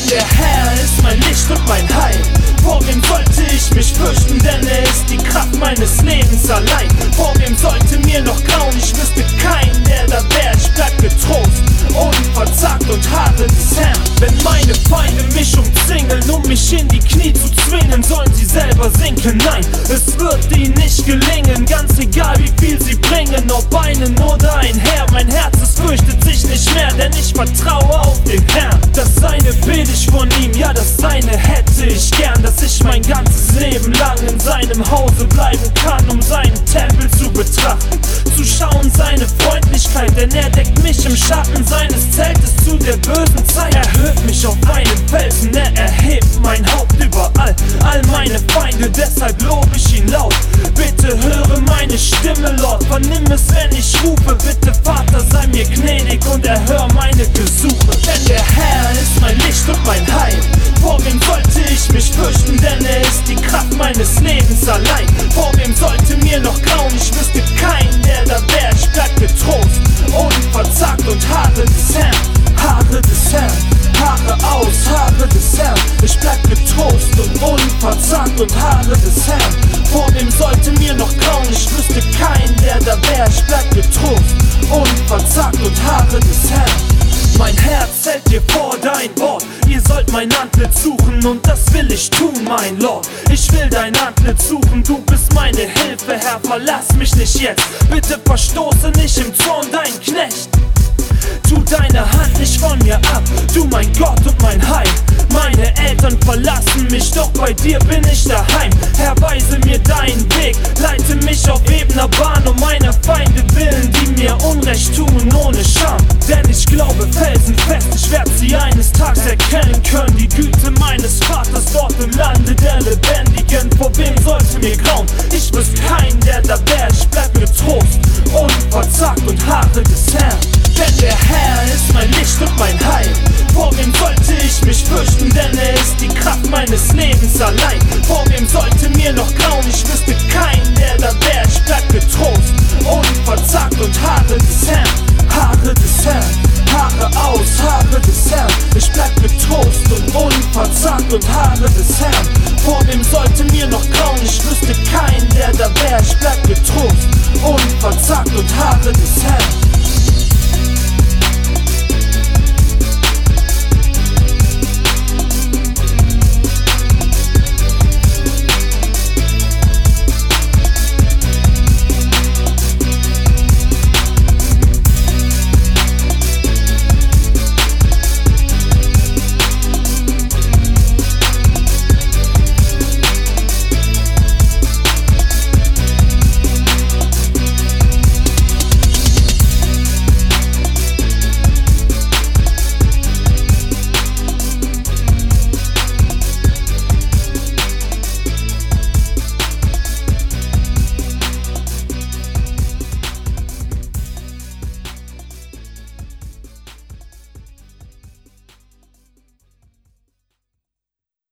Denn der Herr ist mein Licht und mein Heil. Vor wem sollte ich mich fürchten, denn er ist die Kraft meines Lebens allein. Vor wem sollte mir noch grauen, ich wüsste keinen, der da wär. Ich bleib getrost, unverzagt und harre des Herrn. Wenn meine Feinde mich umzingeln, um mich in die Knie zu zwingen, sollen sie selber sinken, nein, es wird ihnen nicht gelingen. Ganz egal wie viel sie bringen, ob einen oder ein Herr. Mein Herz, es fürchtet sich nicht mehr, denn ich vertraue auf den Herrn. Das Seine bitte ich von ihm, ja das Seine hätte ich gern. Dass ich mein ganzes Leben lang in seinem Hause bleiben kann, um seinen Tempel zu betrachten, zu schauen seine Freundlichkeit, denn er deckt mich im Schatten seines Zeltes zu der bösen Zeit. Er hört mich auf einem Felsen, er erhebt mein Haupt über all meine Feinde, deshalb lobe ich ihn laut. Bitte höre meine Stimme, Lord, vernimm es, wenn ich rufe. Bitte Vater, sei mir gnädig und erhör meine Gesuche. Denn der Herr ist mein Licht und mein Heil. Vor wem sollte ich mich fürchten, denn er ist die Kraft meines Lebens allein. Vor wem sollte mir noch grauen, ich wüsste keinen, der da wär. Ich bleib getrost, unverzagt und harre des Herrn. Haare des Herrn, Haare aus, Haare des Herrn. Ich bleib getrost und unverzagt und Haare des Herrn. Vor wem sollte mir noch grauen, ich wüsste keinen, der da wär. Ich bleib getrost, unverzagt und Haare des Herrn. Mein Herz hält dir vor dein Wort. Ihr sollt mein Antlitz suchen und das will ich tun, mein Lord. Ich will dein Antlitz suchen, du bist meine Hilfe, Herr, verlass mich nicht jetzt. Bitte verstoße nicht im Zorn dein Knecht. Tu deine Hand nicht von mir ab, du mein Gott und mein Heil. Meine Eltern verlassen mich, doch bei dir bin ich daheim. Herr, weise mir deinen Weg, leite mich auf ebener Bahn um meine Feinde willen, die mir Unrecht tun ohne Scham. Denn ich glaube felsenfest, ich werd sie eines Tages erkennen können. Die Güte meines Vaters dort im Lande der Lebendigen. Vor wem sollte mir grauen? Ich wüsste keinen, der da wär. Ich bleib getrost, unverzagt und harre des Herrn. Denn der Herr ist mein Licht und mein Heil. Vor wem sollte ich mich fürchten, denn er ist die Kraft meines Lebens allein. Vor wem sollte mir noch grauen, ich wüsste keinen, der da wär. Ich bleib getrost, unverzagt und harre des Herrn. Haare des Herrn, Haare aus, Haare des Herrn. Ich bleib getrost und unverzagt und Haare des Herrn. Vor wem sollte mir noch grauen, ich wüsste keinen, der da wär. Ich bleib getrost, unverzagt und Haare des Herrn.